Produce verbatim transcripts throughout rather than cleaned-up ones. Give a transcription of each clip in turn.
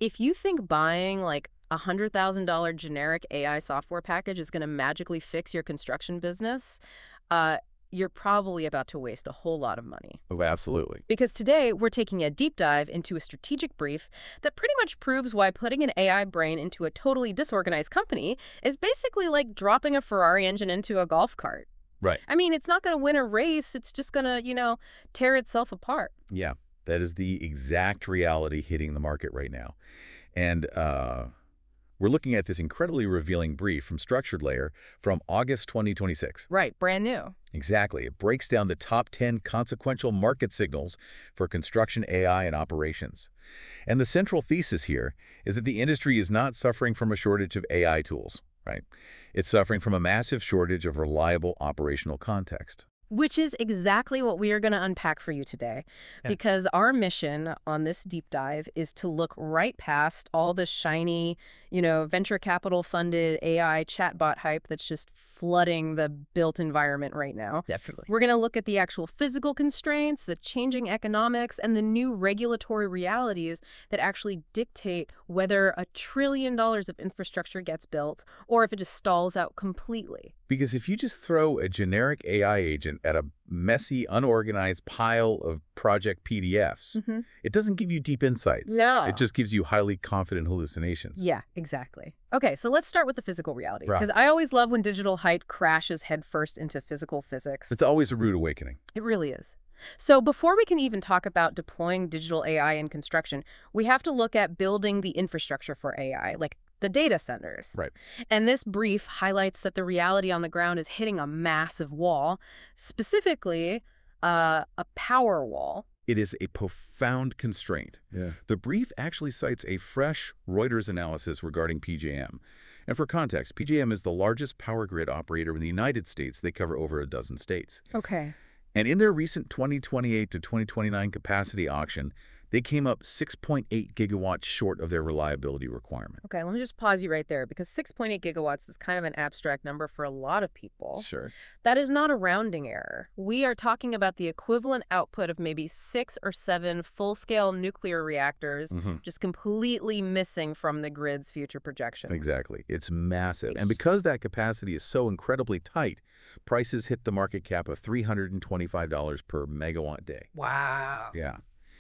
If you think buying like a one hundred thousand dollar generic A I software package is going to magically fix your construction business, uh, you're probably about to waste a whole lot of money. Oh, absolutely. Because today, we're taking a deep dive into a strategic brief that pretty much proves why putting an A I brain into a totally disorganized company is basically like dropping a Ferrari engine into a golf cart. Right. I mean, it's not going to win a race. It's just going to, you know, tear itself apart. Yeah, that is the exact reality hitting the market right now. And uh, we're looking at this incredibly revealing brief from Structured Layer from August twenty twenty-six. Right, brand new. Exactly. It breaks down the top ten consequential market signals for construction A I and operations. And the central thesis here is that the industry is not suffering from a shortage of A I tools, right? It's suffering from a massive shortage of reliable operational context. Which is exactly what we are going to unpack for you today. Yeah. Because our mission on this deep dive is to look right past all the shiny, you know, venture capital funded A I chatbot hype that's just flooding the built environment right now. Definitely. We're going to look at the actual physical constraints, the changing economics, and the new regulatory realities that actually dictate whether a trillion dollars of infrastructure gets built or if it just stalls out completely. Because if you just throw a generic A I agent at a messy, unorganized pile of project P D Fs, Mm-hmm. it doesn't give you deep insights. No. It just gives you highly confident hallucinations. Yeah, exactly. Okay, so let's start with the physical reality. Right. Because I always love when digital hype crashes headfirst into physical physics. It's always a rude awakening. It really is. So before we can even talk about deploying digital A I in construction, we have to look at building the infrastructure for A I, like the data centers. Right. And this brief highlights that the reality on the ground is hitting a massive wall, specifically uh, a power wall. It is a profound constraint. Yeah. The brief actually cites a fresh Reuters analysis regarding P J M. And for context, P J M is the largest power grid operator in the United States. They cover over a dozen states. Okay. And in their recent twenty twenty-eight to twenty twenty-nine capacity auction, they came up six point eight gigawatts short of their reliability requirement. Okay, let me just pause you right there because six point eight gigawatts is kind of an abstract number for a lot of people. Sure. That is not a rounding error. We are talking about the equivalent output of maybe six or seven full-scale nuclear reactors Mm-hmm. just completely missing from the grid's future projection. Exactly. It's massive. Yes. And because that capacity is so incredibly tight, prices hit the market cap of three hundred twenty-five dollars per megawatt day. Wow. Yeah.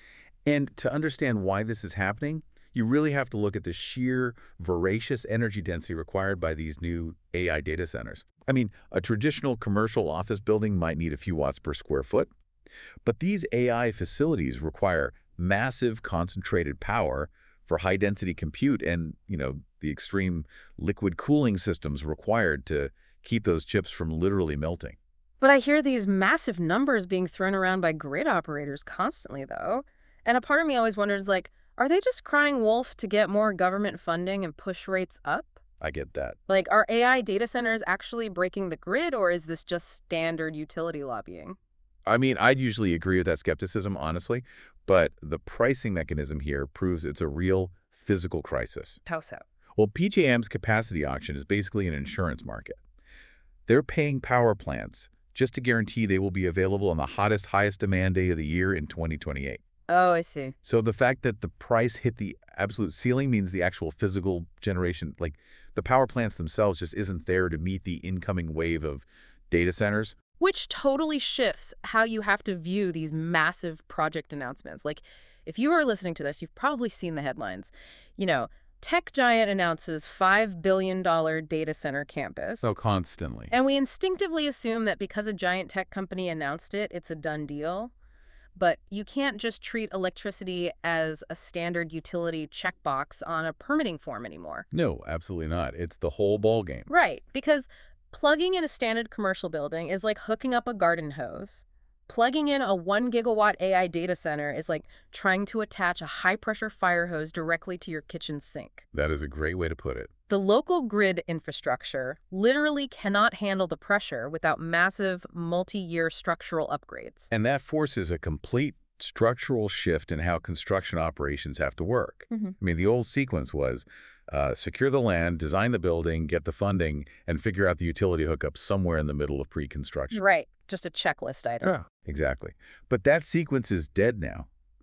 And to understand why this is happening, you really have to look at the sheer voracious energy density required by these new A I data centers. I mean, a traditional commercial office building might need a few watts per square foot, but these A I facilities require massive concentrated power for high-density compute and, you know, the extreme liquid cooling systems required to keep those chips from literally melting. But I hear these massive numbers being thrown around by grid operators constantly, though. And a part of me always wonders, like, are they just crying wolf to get more government funding and push rates up? I get that. Like, are A I data centers actually breaking the grid, or is this just standard utility lobbying? I mean, I'd usually agree with that skepticism, honestly, but the pricing mechanism here proves it's a real physical crisis. How so? Well, P J M's capacity auction is basically an insurance market. They're paying power plants just to guarantee they will be available on the hottest, highest demand day of the year in twenty twenty-eight. Oh, I see. So the fact that the price hit the absolute ceiling means the actual physical generation, like the power plants themselves, just isn't there to meet the incoming wave of data centers. Which totally shifts how you have to view these massive project announcements. Like, if you are listening to this, you've probably seen the headlines. You know, tech giant announces five billion dollar data center campus. So constantly. And we instinctively assume that because a giant tech company announced it, it's a done deal. But you can't just treat electricity as a standard utility checkbox on a permitting form anymore. No, absolutely not. It's the whole ballgame. Right, because plugging in a standard commercial building is like hooking up a garden hose. Plugging in a one gigawatt A I data center is like trying to attach a high-pressure fire hose directly to your kitchen sink. That is a great way to put it. The local grid infrastructure literally cannot handle the pressure without massive, multi-year structural upgrades. And that forces a complete structural shift in how construction operations have to work. Mm-hmm. I mean, the old sequence was uh, secure the land, design the building, get the funding, and figure out the utility hookup somewhere in the middle of pre-construction. Right, just a checklist item. Yeah, exactly. But that sequence is dead now.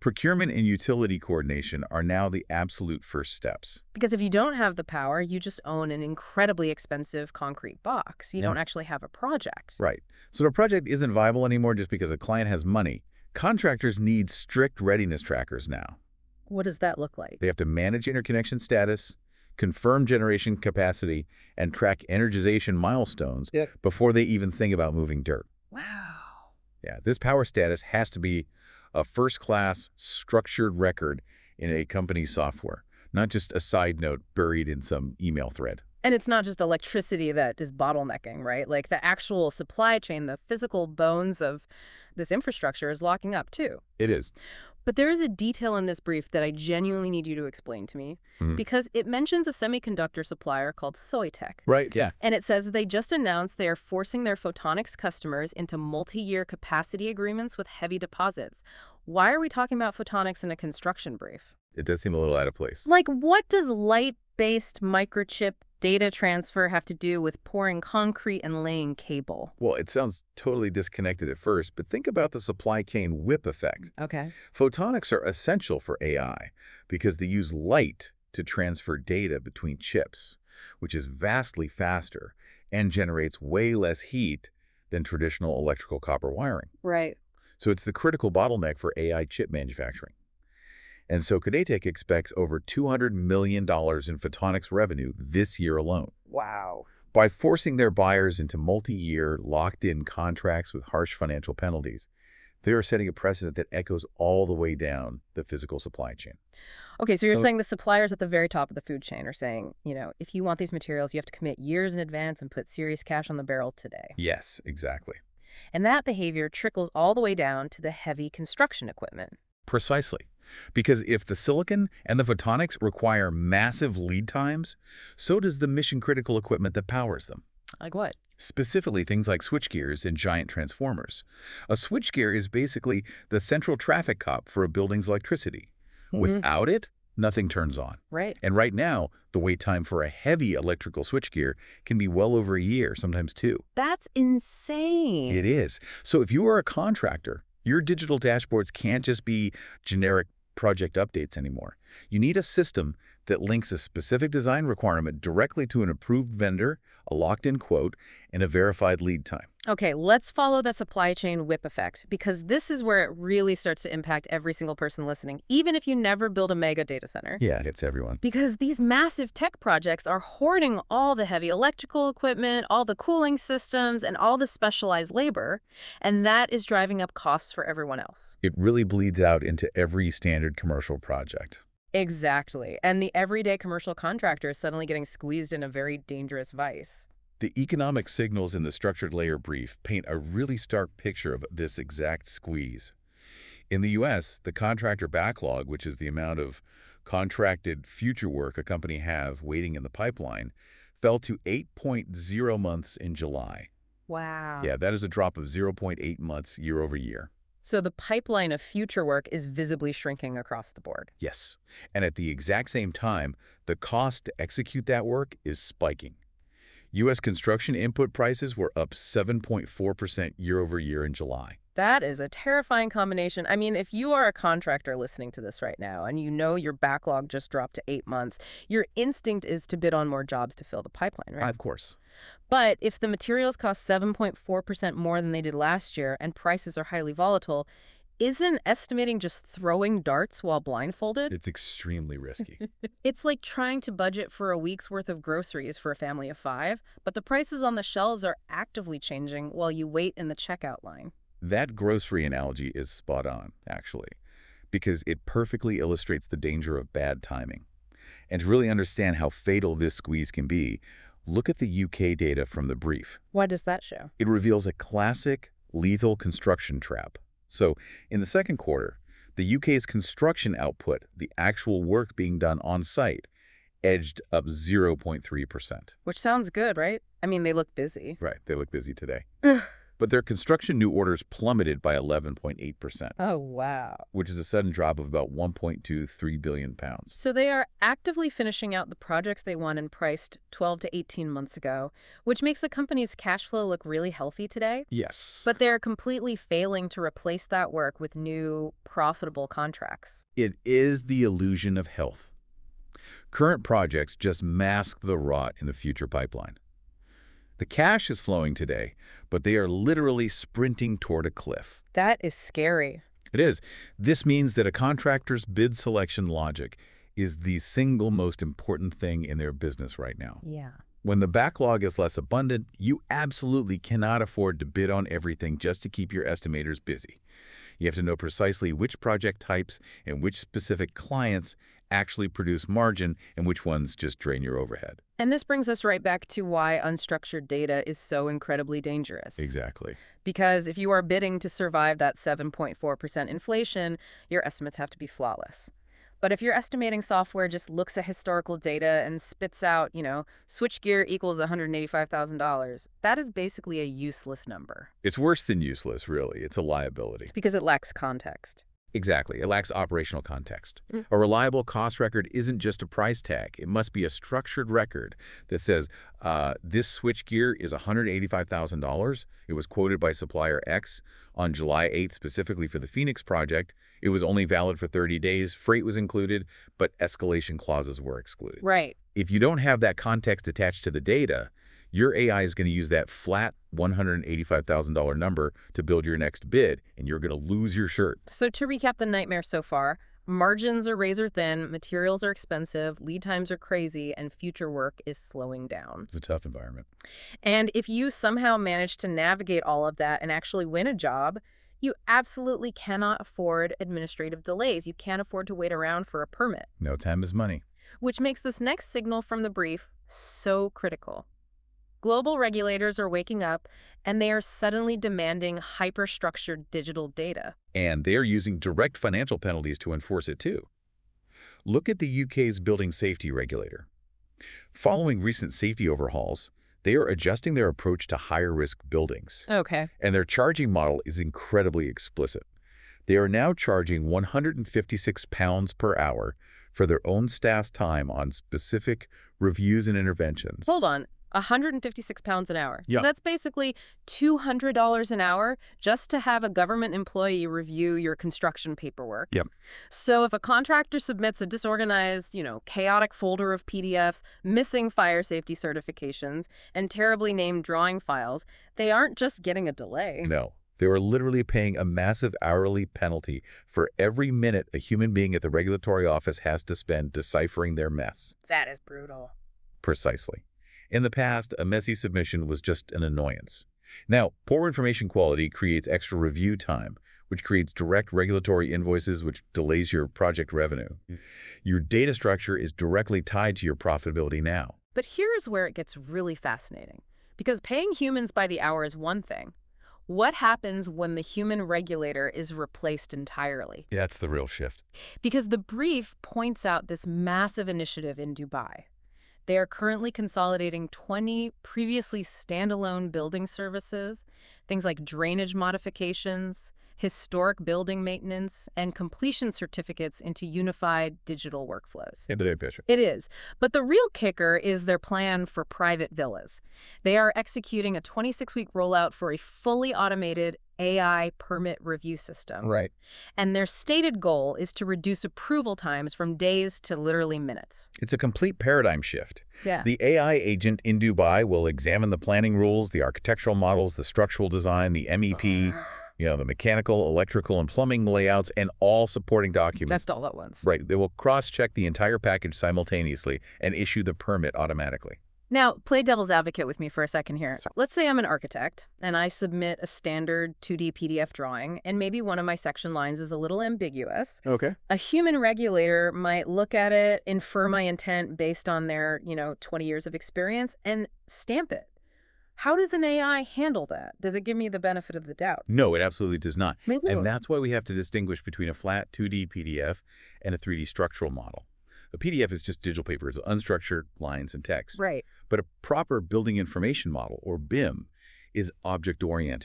Procurement and utility coordination are now the absolute first steps. Because if you don't have the power, you just own an incredibly expensive concrete box. You Yeah. don't actually have a project. Right. So the project isn't viable anymore just because a client has money. Contractors need strict readiness trackers now. What does that look like? They have to manage interconnection status, confirm generation capacity, and track energization milestones Yep. before they even think about moving dirt. Wow. Yeah, this power status has to be a first-class, structured record in a company's software, not just a side note buried in some email thread. And it's not just electricity that is bottlenecking, right? Like the actual supply chain, the physical bones of this infrastructure is locking up too. It is. But there is a detail in this brief that I genuinely need you to explain to me Mhm. because it mentions a semiconductor supplier called Soitec. Right, yeah. And it says that they just announced they are forcing their photonics customers into multi-year capacity agreements with heavy deposits. Why are we talking about photonics in a construction brief? It does seem a little out of place. Like, what does light-based microchip data transfer have to do with pouring concrete and laying cable? Well, it sounds totally disconnected at first, but think about the supply chain whip effect. Okay. Photonics are essential for A I because they use light to transfer data between chips, which is vastly faster and generates way less heat than traditional electrical copper wiring. Right. So it's the critical bottleneck for A I chip manufacturing. And so Kodatek expects over two hundred million dollars in photonics revenue this year alone. Wow. By forcing their buyers into multi-year, locked-in contracts with harsh financial penalties, they are setting a precedent that echoes all the way down the physical supply chain. Okay, so you're So- saying the suppliers at the very top of the food chain are saying, you know, if you want these materials, you have to commit years in advance and put serious cash on the barrel today. Yes, exactly. And that behavior trickles all the way down to the heavy construction equipment. Precisely. Because if the silicon and the photonics require massive lead times, so does the mission-critical equipment that powers them. Like what? Specifically, things like switchgears and giant transformers. A switchgear is basically the central traffic cop for a building's electricity. Mhm. Without it, nothing turns on. Right. And right now, the wait time for a heavy electrical switchgear can be well over a year, sometimes two. That's insane. It is. So if you are a contractor, your digital dashboards can't just be generic project updates anymore. You need a system that links a specific design requirement directly to an approved vendor, a locked-in quote, and a verified lead time. Okay, let's follow the supply chain whip effect, because this is where it really starts to impact every single person listening, even if you never build a mega data center. Yeah, it's everyone. Because these massive tech projects are hoarding all the heavy electrical equipment, all the cooling systems, and all the specialized labor, and that is driving up costs for everyone else. It really bleeds out into every standard commercial project. Exactly. And the everyday commercial contractor is suddenly getting squeezed in a very dangerous vice. The economic signals in the structured layer brief paint a really stark picture of this exact squeeze. In the U S, the contractor backlog, which is the amount of contracted future work a company have waiting in the pipeline, fell to eight point zero months in July. Wow. Yeah, that is a drop of zero point eight months year over year. So the pipeline of future work is visibly shrinking across the board. Yes. And at the exact same time, the cost to execute that work is spiking. U S construction input prices were up seven point four percent year over year in July. That is a terrifying combination. I mean, if you are a contractor listening to this right now and you know your backlog just dropped to eight months, your instinct is to bid on more jobs to fill the pipeline, right? Of course. But if the materials cost seven point four percent more than they did last year and prices are highly volatile, isn't estimating just throwing darts while blindfolded? It's extremely risky. It's like trying to budget for a week's worth of groceries for a family of five, but the prices on the shelves are actively changing while you wait in the checkout line. That grocery analogy is spot on, actually, because it perfectly illustrates the danger of bad timing. And to really understand how fatal this squeeze can be, look at the U K data from the brief. What does that show? It reveals a classic lethal construction trap. So, in the second quarter, the U K's construction output, the actual work being done on site, edged up zero point three percent. Which sounds good, right? I mean, they look busy. Right, they look busy today. But their construction new orders plummeted by eleven point eight percent, Oh, wow. which is a sudden drop of about one point two three billion pounds. So they are actively finishing out the projects they won and priced twelve to eighteen months ago, which makes the company's cash flow look really healthy today. Yes. But they're completely failing to replace that work with new, profitable contracts. It is the illusion of health. Current projects just mask the rot in the future pipeline. The cash is flowing today, but they are literally sprinting toward a cliff. That is scary. It is. This means that a contractor's bid selection logic is the single most important thing in their business right now. Yeah. When the backlog is less abundant, you absolutely cannot afford to bid on everything just to keep your estimators busy. You have to know precisely which project types and which specific clients actually produce margin and which ones just drain your overhead. And this brings us right back to why unstructured data is so incredibly dangerous. Exactly. Because if you are bidding to survive that seven point four percent inflation, your estimates have to be flawless. But if your estimating software just looks at historical data and spits out, you know, switchgear equals one hundred eighty-five thousand dollars, that is basically a useless number. It's worse than useless, really. It's a liability. Because it lacks context. Exactly. It lacks operational context. Mm. A reliable cost record isn't just a price tag. It must be a structured record that says, uh, this switchgear is one hundred eighty-five thousand dollars. It was quoted by supplier X on July eighth specifically for the Phoenix project. It was only valid for thirty days. Freight was included, but escalation clauses were excluded. Right. If you don't have that context attached to the data, your A I is going to use that flat one hundred eighty-five thousand dollar number to build your next bid, and you're going to lose your shirt. So to recap the nightmare so far, margins are razor thin, materials are expensive, lead times are crazy, and future work is slowing down. It's a tough environment. And if you somehow manage to navigate all of that and actually win a job, you absolutely cannot afford administrative delays. You can't afford to wait around for a permit. No time is money. Which makes this next signal from the brief so critical. Global regulators are waking up, and they are suddenly demanding hyperstructured digital data. And they're using direct financial penalties to enforce it, too. Look at the U K's building safety regulator. Following recent safety overhauls, they are adjusting their approach to higher-risk buildings. Okay. And their charging model is incredibly explicit. They are now charging one hundred fifty-six pounds per hour for their own staff's time on specific reviews and interventions. Hold on. one hundred fifty-six pounds an hour. Yeah. So that's basically two hundred dollars an hour just to have a government employee review your construction paperwork. Yep. So if a contractor submits a disorganized, you know, chaotic folder of P D Fs, missing fire safety certifications, and terribly named drawing files, they aren't just getting a delay. No. They are literally paying a massive hourly penalty for every minute a human being at the regulatory office has to spend deciphering their mess. That is brutal. Precisely. In the past, a messy submission was just an annoyance. Now, poor information quality creates extra review time, which creates direct regulatory invoices, which delays your project revenue. Mm. Your data structure is directly tied to your profitability now. But here's where it gets really fascinating. Because paying humans by the hour is one thing. What happens when the human regulator is replaced entirely? That's the real shift. Because the brief points out this massive initiative in Dubai. They are currently consolidating twenty previously standalone building services, things like drainage modifications, historic building maintenance, and completion certificates into unified digital workflows. In the big picture. It is. But the real kicker is their plan for private villas. They are executing a twenty-six week rollout for a fully automated A I permit review system. Right. And their stated goal is to reduce approval times from days to literally minutes. It's a complete paradigm shift. Yeah. The A I agent in Dubai will examine the planning rules, the architectural models, the structural design, the M E P, you know, the mechanical, electrical, and plumbing layouts, and all supporting documents. That's all at once. Right. They will cross-check the entire package simultaneously and issue the permit automatically. Now, play devil's advocate with me for a second here. Let's say I'm an architect, and I submit a standard two D P D F drawing, and maybe one of my section lines is a little ambiguous. Okay. A human regulator might look at it, infer my intent based on their, you know, twenty years of experience, and stamp it. How does an A I handle that? Does it give me the benefit of the doubt? No, it absolutely does not. Maybe. And that's why we have to distinguish between a flat two D P D F and a three D structural model. A P D F is just digital paper. It's unstructured lines and text. Right. But a proper building information model, or B I M, is object-oriented.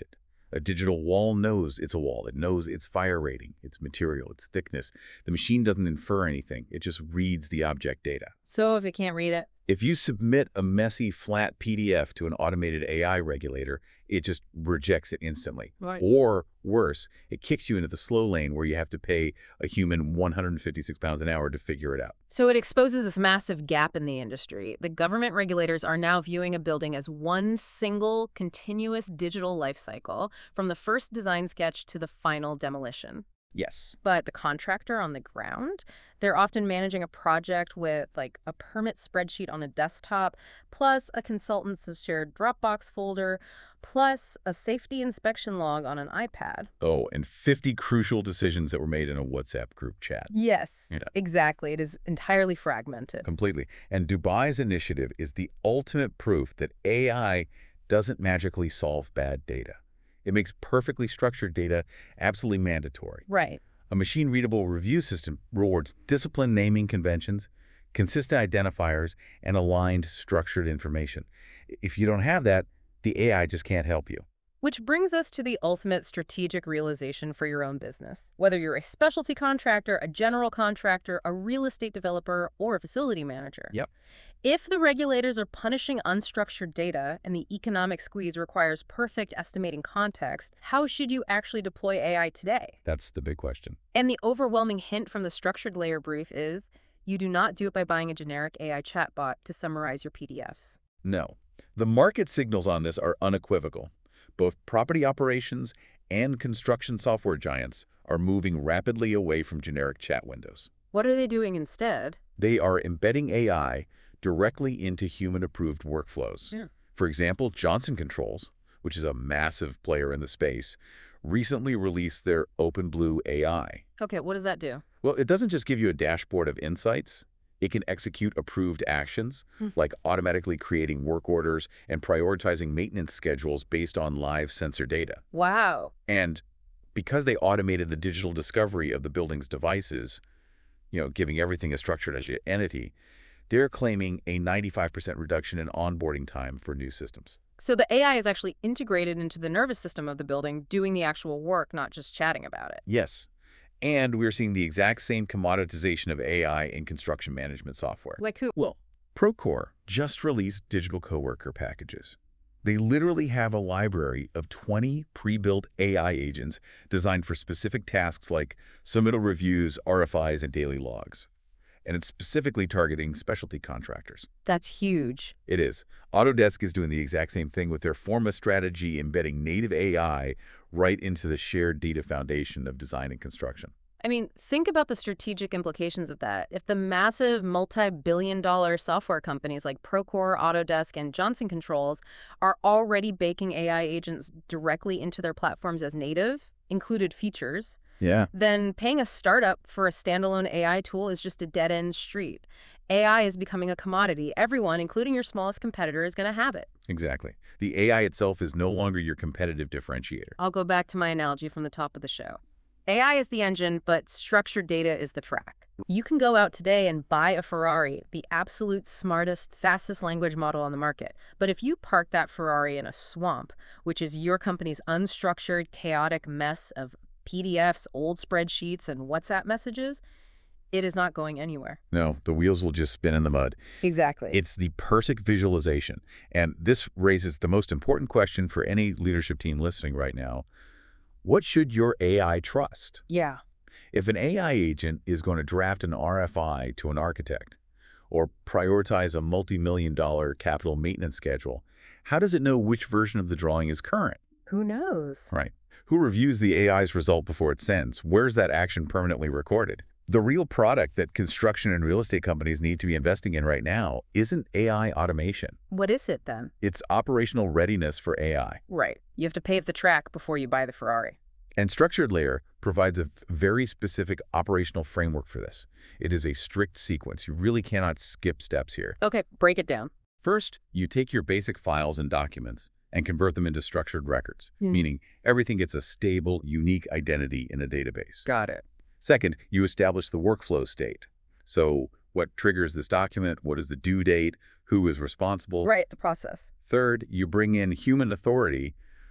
A digital wall knows it's a wall. It knows its fire rating, its material, its thickness. The machine doesn't infer anything. It just reads the object data. So if it can't read it? If you submit a messy, flat P D F to an automated A I regulator, it just rejects it instantly. Right. Or worse, it kicks you into the slow lane where you have to pay a human one hundred fifty-six pounds an hour to figure it out. So it exposes this massive gap in the industry. The government regulators are now viewing a building as one single, continuous digital life cycle, from the first design sketch to the final demolition. Yes. But the contractor on the ground, they're often managing a project with like a permit spreadsheet on a desktop, plus a consultant's shared Dropbox folder, plus a safety inspection log on an iPad. Oh, and fifty crucial decisions that were made in a WhatsApp group chat. Yes, Yeah. exactly. It is entirely fragmented. Completely. And Dubai's initiative is the ultimate proof that A I doesn't magically solve bad data. It makes perfectly structured data absolutely mandatory. Right. A machine-readable review system rewards disciplined naming conventions, consistent identifiers, and aligned structured information. If you don't have that, the A I just can't help you. Which brings us to the ultimate strategic realization for your own business. Whether you're a specialty contractor, a general contractor, a real estate developer, or a facility manager. Yep. If the regulators are punishing unstructured data and the economic squeeze requires perfect estimating context, how should you actually deploy A I today? That's the big question. And the overwhelming hint from the structured layer brief is you do not do it by buying a generic A I chatbot to summarize your P D Fs. No. The market signals on this are unequivocal. Both property operations and construction software giants are moving rapidly away from generic chat windows. What are they doing instead? They are embedding A I directly into human-approved workflows. Yeah. For example, Johnson Controls, which is a massive player in the space, recently released their OpenBlue A I. Okay, what does that do? Well, it doesn't just give you a dashboard of insights. It can execute approved actions, Hmm. like automatically creating work orders and prioritizing maintenance schedules based on live sensor data. Wow. And because they automated the digital discovery of the building's devices, you know, giving everything a structured entity, they're claiming a ninety-five percent reduction in onboarding time for new systems. So the A I is actually integrated into the nervous system of the building, doing the actual work, not just chatting about it. Yes. And we're seeing the exact same commoditization of A I in construction management software. Like who? Well, Procore just released digital coworker packages. They literally have a library of twenty pre-built A I agents designed for specific tasks like submittal reviews, R F Is, and daily logs. And it's specifically targeting specialty contractors. That's huge. It is. Autodesk is doing the exact same thing with their Forma strategy, embedding native A I right into the shared data foundation of design and construction. I mean, think about the strategic implications of that. If the massive multi-billion dollar software companies like Procore, Autodesk, and Johnson Controls are already baking A I agents directly into their platforms as native, included features, Yeah. then paying a startup for a standalone A I tool is just a dead-end street. A I is becoming a commodity. Everyone, including your smallest competitor, is going to have it. Exactly. The A I itself is no longer your competitive differentiator. I'll go back to my analogy from the top of the show. A I is the engine, but structured data is the track. You can go out today and buy a Ferrari, the absolute smartest, fastest language model on the market. But if you park that Ferrari in a swamp, which is your company's unstructured, chaotic mess of P D Fs, old spreadsheets, and WhatsApp messages, it is not going anywhere. No, the wheels will just spin in the mud. Exactly. It's the perfect visualization. And this raises the most important question for any leadership team listening right now. What should your A I trust? Yeah. If an A I agent is going to draft an R F I to an architect or prioritize a multi-million dollar capital maintenance schedule, how does it know which version of the drawing is current? Who knows? Right. Who reviews the A I's result before it sends? Where's that action permanently recorded? The real product that construction and real estate companies need to be investing in right now isn't A I automation. What is it then? It's operational readiness for A I. Right. You have to pave the track before you buy the Ferrari. And Structured Layer provides a very specific operational framework for this. It is a strict sequence. You really cannot skip steps here. Okay, break it down. First, you take your basic files and documents and convert them into structured records, Hmm. meaning everything gets a stable, unique identity in a database. Got it. Second, you establish the workflow state. So what triggers this document? What is the due date? Who is responsible? Right, the process. Third, you bring in human authority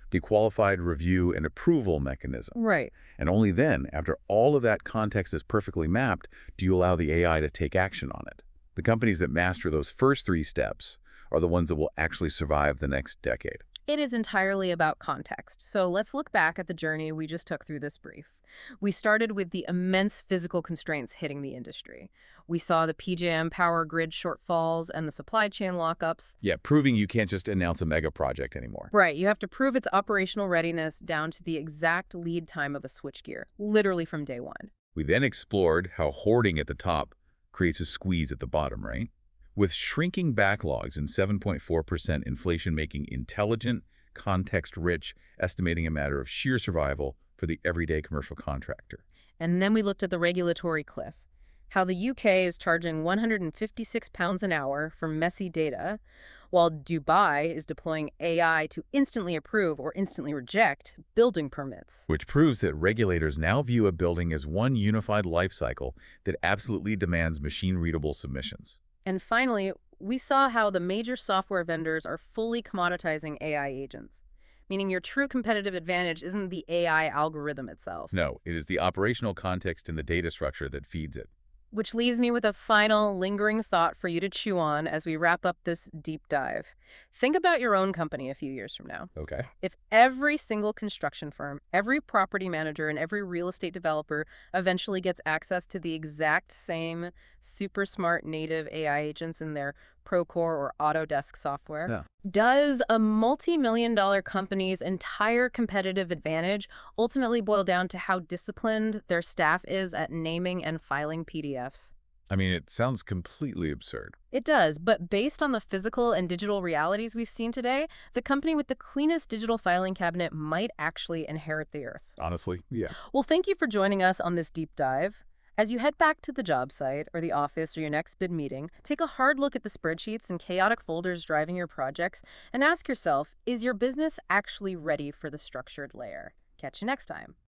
the qualified review and approval mechanism. Right. And only then, after all of that context is perfectly mapped, do you allow the A I to take action on it. The companies that master those first three steps are the ones that will actually survive the next decade. It is entirely about context. So let's look back at the journey we just took through this brief. We started with the immense physical constraints hitting the industry. We saw the P J M power grid shortfalls and the supply chain lockups. Yeah, proving you can't just announce a mega project anymore. Right, you have to prove its operational readiness down to the exact lead time of a switchgear, literally from day one. We then explored how hoarding at the top creates a squeeze at the bottom, right? With shrinking backlogs and seven point four percent inflation making intelligent, context-rich estimating a matter of sheer survival for the everyday commercial contractor. And then we looked at the regulatory cliff, how the U K is charging one hundred fifty-six pounds an hour for messy data, while Dubai is deploying A I to instantly approve or instantly reject building permits. Which proves that regulators now view a building as one unified life cycle that absolutely demands machine-readable submissions. And finally, we saw how the major software vendors are fully commoditizing A I agents, meaning your true competitive advantage isn't the A I algorithm itself. No, it is the operational context in the data structure that feeds it. Which leaves me with a final, lingering thought for you to chew on as we wrap up this deep dive. Think about your own company a few years from now. Okay. If every single construction firm, every property manager, and every real estate developer eventually gets access to the exact same super smart native A I agents in their Procore or Autodesk software, Yeah. does a multi-million dollar company's entire competitive advantage ultimately boil down to how disciplined their staff is at naming and filing P D Fs? I mean, it sounds completely absurd. It does, but based on the physical and digital realities we've seen today, the company with the cleanest digital filing cabinet might actually inherit the earth. Honestly, yeah. Well, thank you for joining us on this deep dive. As you head back to the job site or the office or your next bid meeting, take a hard look at the spreadsheets and chaotic folders driving your projects and ask yourself, is your business actually ready for the structured layer? Catch you next time.